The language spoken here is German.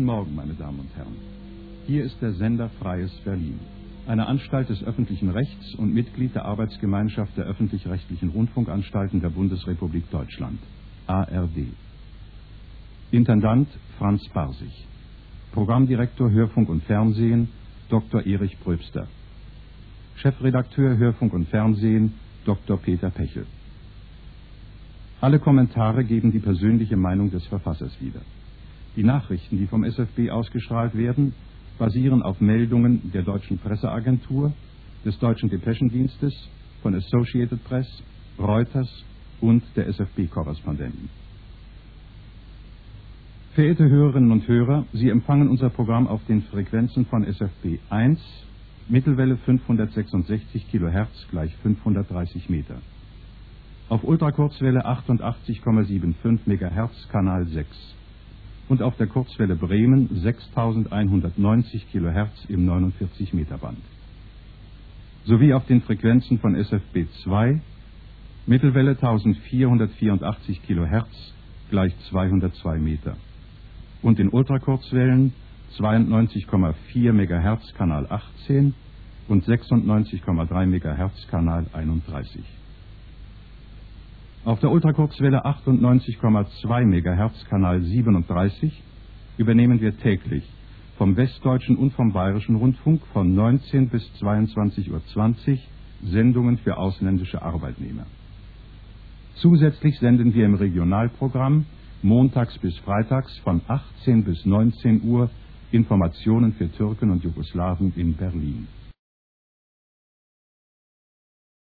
Morgen, meine Damen und Herren. Hier ist der Sender Freies Berlin, eine Anstalt des öffentlichen Rechts und Mitglied der Arbeitsgemeinschaft der öffentlich-rechtlichen Rundfunkanstalten der Bundesrepublik Deutschland, ARD. Intendant Franz Barsig. Programmdirektor Hörfunk und Fernsehen Dr. Erich Pröbster. Chefredakteur Hörfunk und Fernsehen Dr. Peter Pechel. Alle Kommentare geben die persönliche Meinung des Verfassers wieder. Die Nachrichten, die vom SFB ausgestrahlt werden, basieren auf Meldungen der Deutschen Presseagentur, des Deutschen Depeschendienstes, von Associated Press, Reuters und der SFB-Korrespondenten. Verehrte Hörerinnen und Hörer, Sie empfangen unser Programm auf den Frequenzen von SFB 1, Mittelwelle 566 kHz gleich 530 Meter. Auf Ultrakurzwelle 88,75 MHz Kanal 6 und auf der Kurzwelle Bremen 6190 kHz im 49 Meter Band. Sowie auf den Frequenzen von SFB 2, Mittelwelle 1484 kHz gleich 202 Meter und in Ultrakurzwellen 92,4 MHz Kanal 18 und 96,3 MHz Kanal 31. Auf der Ultrakurzwelle 98,2 MHz Kanal 37 übernehmen wir täglich vom Westdeutschen und vom Bayerischen Rundfunk von 19 bis 22:20 Uhr Sendungen für ausländische Arbeitnehmer. Zusätzlich senden wir im Regionalprogramm montags bis freitags von 18 bis 19 Uhr Informationen für Türken und Jugoslawen in Berlin.